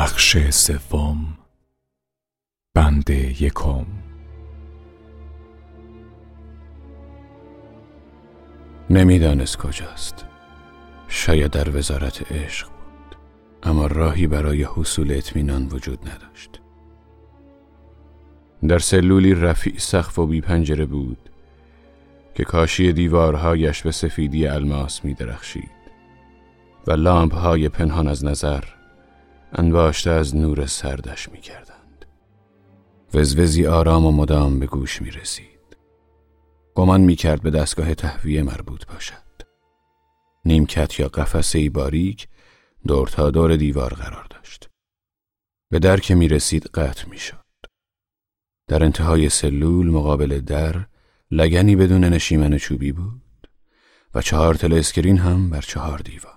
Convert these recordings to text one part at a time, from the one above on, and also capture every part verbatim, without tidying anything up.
بخش سوم، بند یکم. نمیدانست کجاست. شاید در وزارت عشق بود، اما راهی برای حصول اطمینان وجود نداشت. در سلولی رفیع سقف و بی پنجره بود که کاشی دیوارهایش به سفیدی الماس می درخشید و لامپ‌های پنهان از نظر انباشته از نور سردش می کردند. وزوزی آرام و مدام به گوش می رسید. گمان می کرد به دستگاه تهویه مربوط باشد. نیمکت یا قفسه‌ای باریک دور تا دور دیوار قرار داشت. به در که می رسید قطع می شد. در انتهای سلول مقابل در لگنی بدون نشیمن چوبی بود و چهار تلسکرین هم بر چهار دیوار.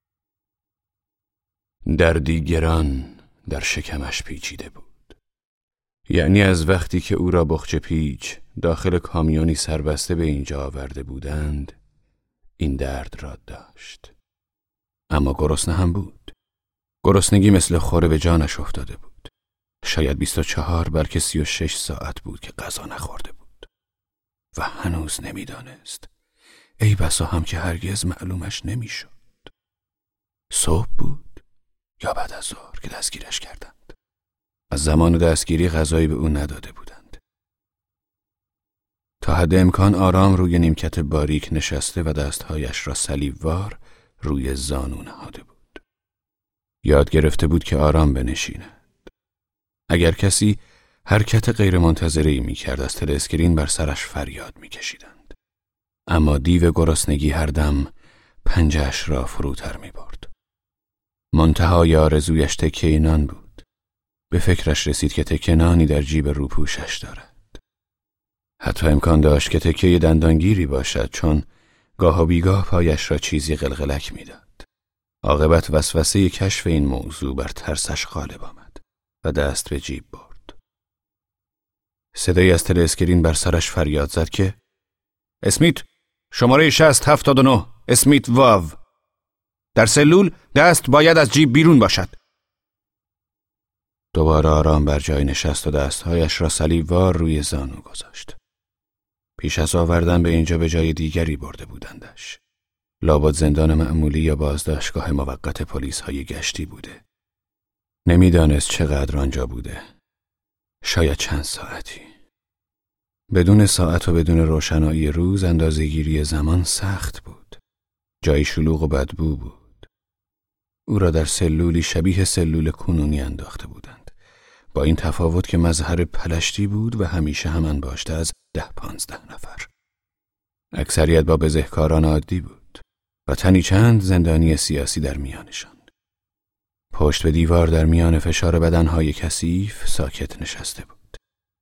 دردی گران در شکمش پیچیده بود. یعنی از وقتی که او را بخچ پیچ داخل کامیونی سربسته به اینجا آورده بودند این درد را داشت. اما گرسنه هم بود. گرسنگی مثل خوره به جانش افتاده بود. شاید بیست و چهار بلکه سی و شش ساعت بود که غذا نخورده بود و هنوز نمیدانست. ای بسا هم که هرگز معلومش نمیشد. صبح بود یا بعد از ظهر که دستگیرش کردند. از زمان دستگیری غذایی به او نداده بودند. تا حد امکان آرام روی نیمکت باریک نشسته و دستهایش را صلیبوار روی زانو نهاده بود. یاد گرفته بود که آرام بنشیند. اگر کسی حرکت غیرمنتظره‌ای می‌کرد از تلسکرین بر سرش فریاد می‌کشیدند. اما دیو گرسنگی هر دم پنجه‌اش را فروتر می‌برد. منتهای آرزویش تکه نان بود. به فکرش رسید که تکه نانی در جیب روپوشش دارد. حتی امکان داشت که تکه دندانگیری باشد، چون گاه و بیگاه پایش را چیزی قلقلک می‌داد. عاقبت وسوسه کشف این موضوع بر ترسش غالب آمد و دست به جیب برد. صدایی از تلسکرین بر سرش فریاد زد که اسمیت، شماره شصت هفتاد و نه، اسمیت واو. در سلول دست باید از جیب بیرون باشد. دوباره آرام بر جای نشست و دستهایش را صلیبوار روی زانو گذاشت. پیش از آوردن به اینجا به جای دیگری برده بودندش. لابد زندان معمولی یا بازداشتگاه موقت پلیس های گشتی بوده. نمیدانست چقدر آنجا بوده. شاید چند ساعتی. بدون ساعت و بدون روشنایی روز اندازه‌گیری زمان سخت بود. جای شلوغ و بدبو بود. او را در سلولی شبیه سلول کنونی انداخته بودند، با این تفاوت که مظهر پلشتی بود و همیشه هم انباشته از ده پانزده نفر. اکثریت با بزهکاران عادی بود و تنی چند زندانی سیاسی در میانشان. پشت به دیوار در میان فشار بدنهای کثیف ساکت نشسته بود.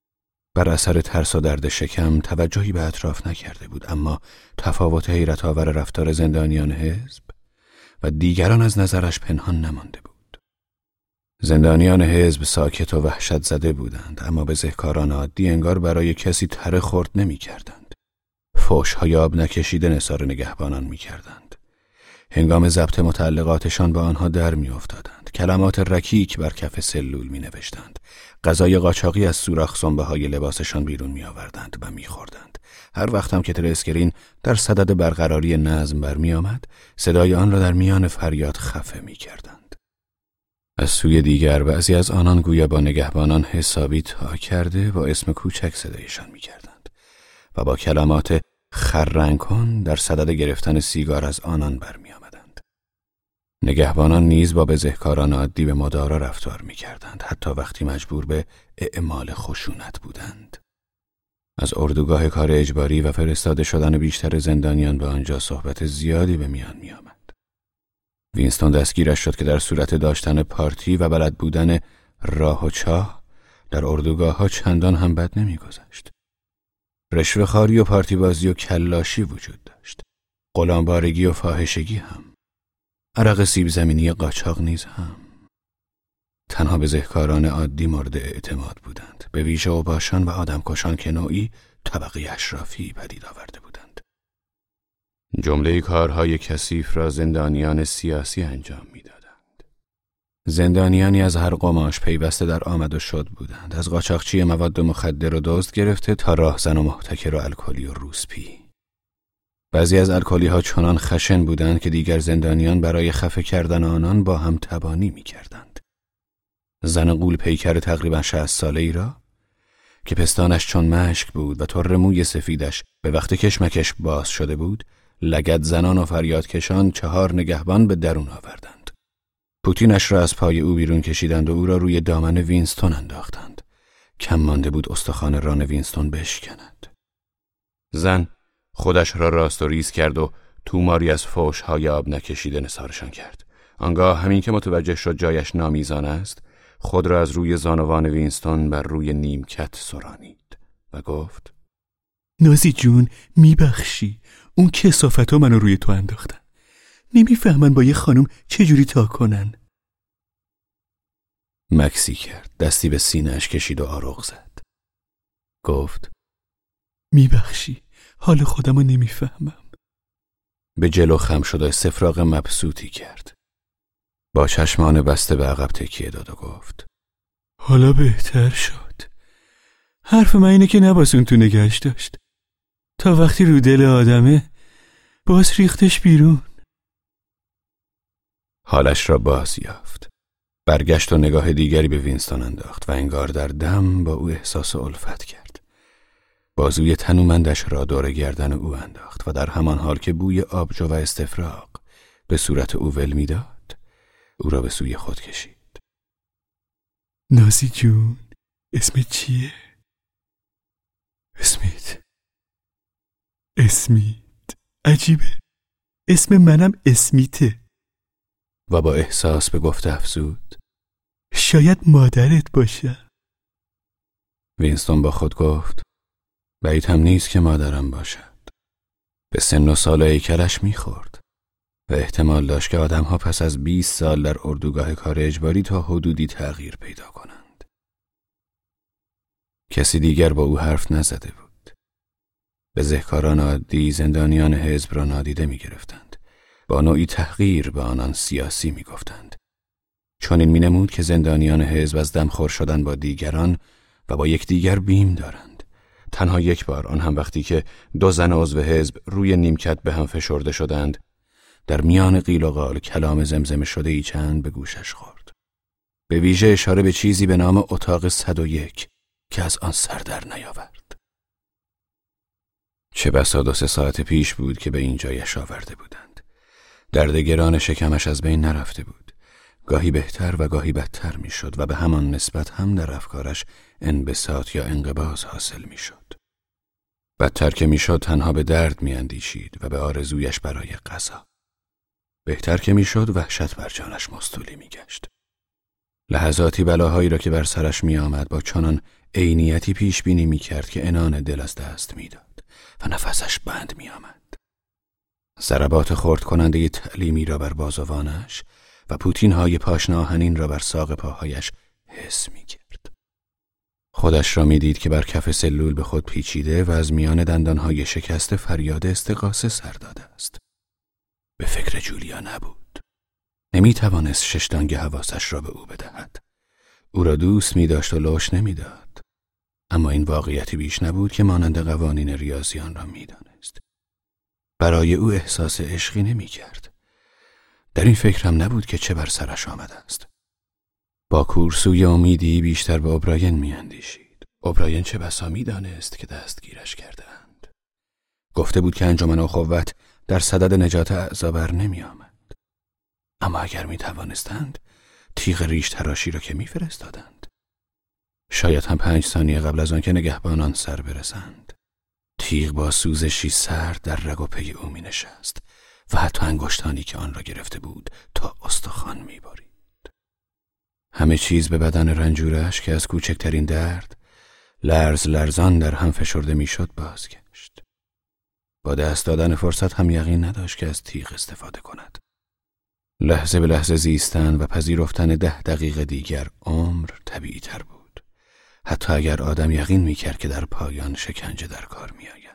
بر اثر ترس و درد شکم توجهی به اطراف نکرده بود، اما تفاوت حیرت آور رفتار زندانیان حزب و دیگران از نظرش پنهان نمانده بود. زندانیان حزب ساکت و وحشت زده بودند، اما بزهکاران عادی انگار برای کسی تره خورد نمی کردند. فحش‌های آب نکشیده نثار نگهبانان می کردند. هنگام ضبط متعلقاتشان با آنها در می افتادند. کلمات رکیک بر کف سلول می نوشتند. غذای قاچاقی از سوراخ سنبه های لباسشان بیرون می آوردند و می خوردند. هر وقت هم که تلسکرین در صدد برقراری نظم برمی آمد، صدای آن را در میان فریاد خفه می کردند. از سوی دیگر بعضی از آنان گویا با نگهبانان حسابی تا کرده با اسم کوچک صدایشان می کردند و با کلمات خررنگ کن در صدد گرفتن سیگار از آنان برمی آمدند. نگهبانان نیز با بزهکاران عادی به مدارا رفتار می کردند، حتی وقتی مجبور به اعمال خشونت بودند. از اردوگاه کار اجباری و فرستاده شدن بیشتر زندانیان به آنجا صحبت زیادی به میان می آمد. وینستون دستگیرش شد که در صورت داشتن پارتی و بلد بودن راه و چاه در اردوگاه ها چندان هم بد نمی گذشت. رشوه‌خواری و پارتی بازی و کلاشی وجود داشت. غلامبارگی و فاحشگی هم. عرق سیب زمینی قاچاق نیز هم. تنها بزهکاران عادی مورد اعتماد بودند، به ویژه اوباشان و آدمکشان که نوعی طبقه اشرافی پدید آورده بودند. جمله کارهای کثیف را زندانیان سیاسی انجام می‌دادند. زندانیانی از هر قماش پیوسته در آمد و شد بودند، از قاچاقچی مواد مخدر و دزد گرفته تا راهزن و محتکر و الکلی و روسپی. بعضی از الکلی ها چنان خشن بودند که دیگر زندانیان برای خفه کردن آنان با هم تبانی می کردند. زن غول پیکر تقریبا شصت ساله ای را که پستانش چون مشک بود و طر موی سفیدش به وقت کشمکش باز شده بود، لگد زنان و فریاد کشان چهار نگهبان به درون آوردند. پوتینش را از پای او بیرون کشیدند و او را روی دامن وینستون انداختند. کم مانده بود استخوان ران وینستون بشکند. زن خودش را راست و ریز کرد و توماری از فحش‌های آب نکشیده نثارشان کرد. آنگاه همین که متوجه شد جایش نامیزان است، خود را از روی زانوان وینستون بر روی نیمکت سرانید و گفت: نازی جون، میبخشی، اون کثافت‌ها منو روی تو انداختن. نمیفهمن با یه خانم چجوری تا کنن. مکسی کرد، دستی به سینه‌اش کشید و آروغ زد. گفت: میبخشی، حال خودمو نمیفهمم. به جلو خم شد و استفراغ مبسوطی کرد. با چشمان بسته به عقب تکیه داد و گفت: حالا بهتر شد. حرف من اینه که نباسون تو نگهش داشت تا وقتی رو دل آدمه باز ریختش بیرون. حالش را باز یافت. برگشت و نگاه دیگری به وینستون انداخت و انگار در دم با او احساس الفت کرد. بازوی تنومندش را دور گردن او انداخت و در همان حال که بوی آبجو و استفراغ به صورت او ول می‌داد، او را به سوی خود کشید. نازی جون، اسمت چیه؟ اسمت اسمیت. عجیبه، اسم منم اسمیته. و با احساس به گفته افزود: شاید مادرت باشه. وینستون با خود گفت: بعید هم نیست که مادرم باشد. به سن و سال هیکلش میخورد و احتمال داشت که آدمها پس از بیست سال در اردوگاه کار اجباری تا حدودی تغییر پیدا کنند. کسی دیگر با او حرف نزده بود. بزهکاران عادی زندانیان حزب را نادیده میگرفتند. با نوعی تحقیر به آنان سیاسی میگفتند. چون این مینمود که زندانیان حزب از دمخور شدن با دیگران و با یکدیگر بیم دارند. تنها یک بار، آن هم وقتی که دو زن عضو حزب روی نیمکت به هم فشرده شدند، در میان قیل و قال کلام زمزمه شده ای چند به گوشش خورد. به ویژه اشاره به چیزی به نام اتاق صد و یک که از آن سر در نیاورد. چه بسا دو سه ساعت پیش بود که به اینجا یش آورده بودند. درد گران شکمش از بین نرفته بود. گاهی بهتر و گاهی بدتر می شد و به همان نسبت هم در افکارش انبساط یا انقباض حاصل می شد. بدتر که می شد تنها به درد می اندیشید و به آرزویش برای غذا. بهتر که می شد وحشت بر جانش مستولی می گشت. لحظاتی بلاهایی را که بر سرش می آمد با چنان عینیتی پیش بینی می کرد که عنان دل از دست می داد و نفسش بند می آمد. ضربات خرد کننده تعلیمی را بر بازوانش و پوتین های پاشنه آهنین را بر ساق پاهایش حس می کرد. خودش را می دید که بر کف سلول به خود پیچیده و از میان دندانهای شکست فریاد استغاثه سر داده است. به فکر جولیا نبود. نمی توانست ششدانگ حواسش را به او بدهد. او را دوست می داشت و لوش نمی داد. اما این واقعیتی بیش نبود که مانند قوانین ریاضیان را می دانست. برای او احساس عشقی نمی کرد. در این فکرم نبود که چه بر سرش آمده است. با کورسوی امیدی بیشتر به اوبراین می اندیشید. اوبراین چه بسا می دانست که دستگیرش کردند. گفته بود که انجمن اخوت در صدد نجات اعضا بر نمی آمد. اما اگر می توانستند تیغ ریش تراشی را که می فرستادند. شاید هم پنج ثانیه قبل از آن که نگهبانان سر برسند. تیغ با سوزشی سرد در رگ و پی او می نشست و حتی انگشتانی که آن را گرفته بود تا استخوان می برید. همه چیز به بدن رنجورش که از کوچکترین درد لرز لرزان در هم فشرده می شد بازگشت. با دست دادن فرصت هم یقین نداشت که از تیغ استفاده کند. لحظه به لحظه زیستن و پذیرفتن ده دقیقه دیگر عمر طبیعی تر بود. حتی اگر آدم یقین می کرد که در پایان شکنجه در کار می آید.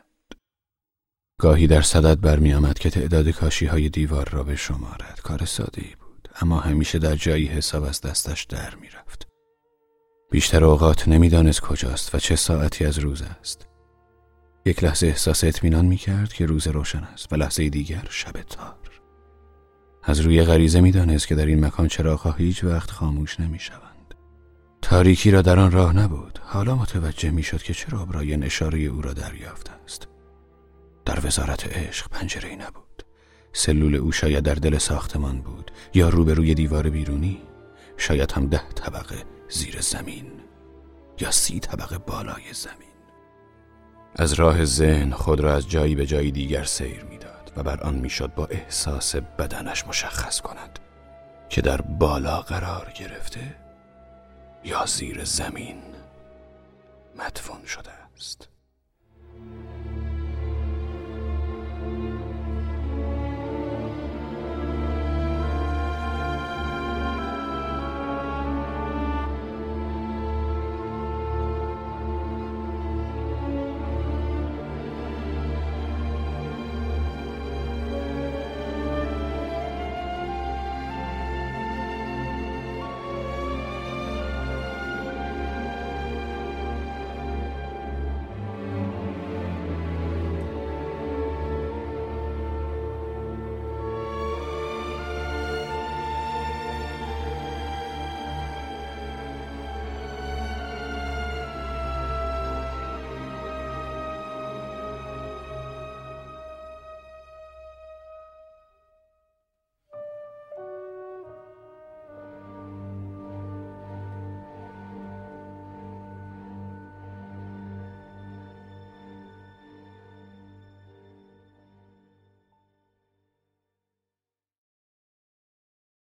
گاهی در صدد برمی آمد که تعداد کاشی های دیوار را به شمارد. کار ساده‌ای بود. اما همیشه در جایی حساب از دستش در می رفت. بیشتر اوقات نمیدانست کجاست و چه ساعتی از روز است. یک لحظه احساس اطمینان می کرد که روز روشن است و لحظه دیگر شب تار. از روی غریزه می دانست که در این مکان چراغ‌ها هیچ وقت خاموش نمی شوند. تاریکی را در آن راه نبود. حالا متوجه می شد که چرا براین اشاره او را دریافت است. در وزارت عشق پنجره‌ای نبود. سلول او شاید در دل ساختمان بود یا روبروی دیوار بیرونی، شاید هم ده طبقه زیر زمین یا سی طبقه بالای زمین. از راه ذهن خود را از جایی به جایی دیگر سیر می‌داد و بر آن میشد با احساس بدنش مشخص کند که در بالا قرار گرفته یا زیر زمین مدفون شده است.